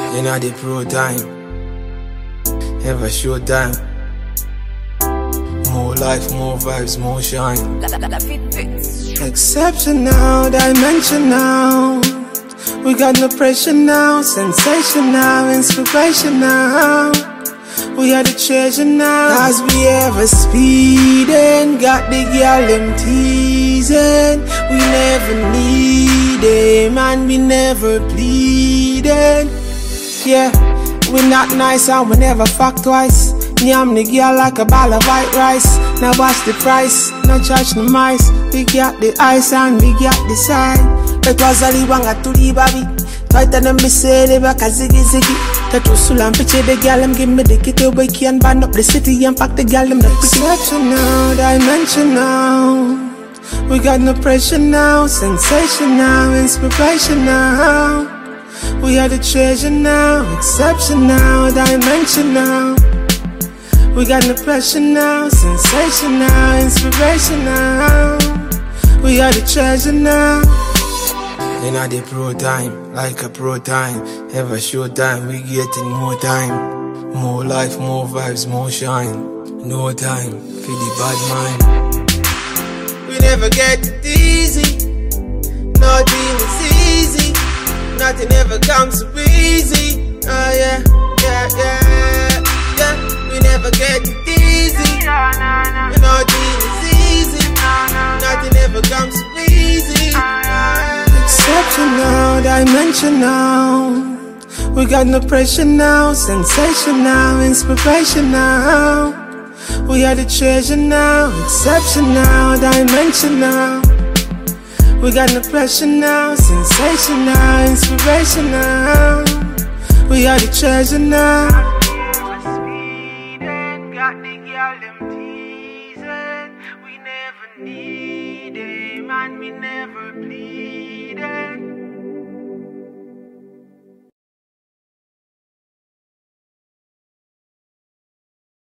Inna the pro time, ever show time. More life, more vibes, more shine. Exceptional, dimensional. We got no pressure now, sensational, inspirational. We are the treasure now. As we ever speeding, got the girl them teasing. We never need them and we never pleading. Yeah, we not nice and we never fuck twice. Yam the girl like a ball of white rice. Now watch the price, no charge no mice. We got the ice and we got the sign. It was a liwanga to the baby. Tighter than me say they back a ziggy ziggy. Tattoo sulam picture the girl them give me the kitty. We can burn up the city and pack the girl them the exceptional, dimensional. We got no pressure now, sensational, inspirational. We are the treasure now, exceptional, dimensional. We got no pressure now, sensational, inspirational. We are the treasure now. Inna the pro time, like a pro time. Ever show time, we getting more time. More life, more vibes, more shine. No time for the bad mind. We never get it easy. Nothing is easy. Nothing ever comes so easy. Oh yeah, yeah, yeah, yeah. We never get it easy. Nothing is easy. Nothing ever comes so easy. Exceptional, dimensional. We got no pressure now, sensational, inspirational. We are the treasure now, exceptional, dimensional. We got no pressure now, sensational, inspirational. We are the treasure now. Got the girl them teasing. We never need them and we never bleed.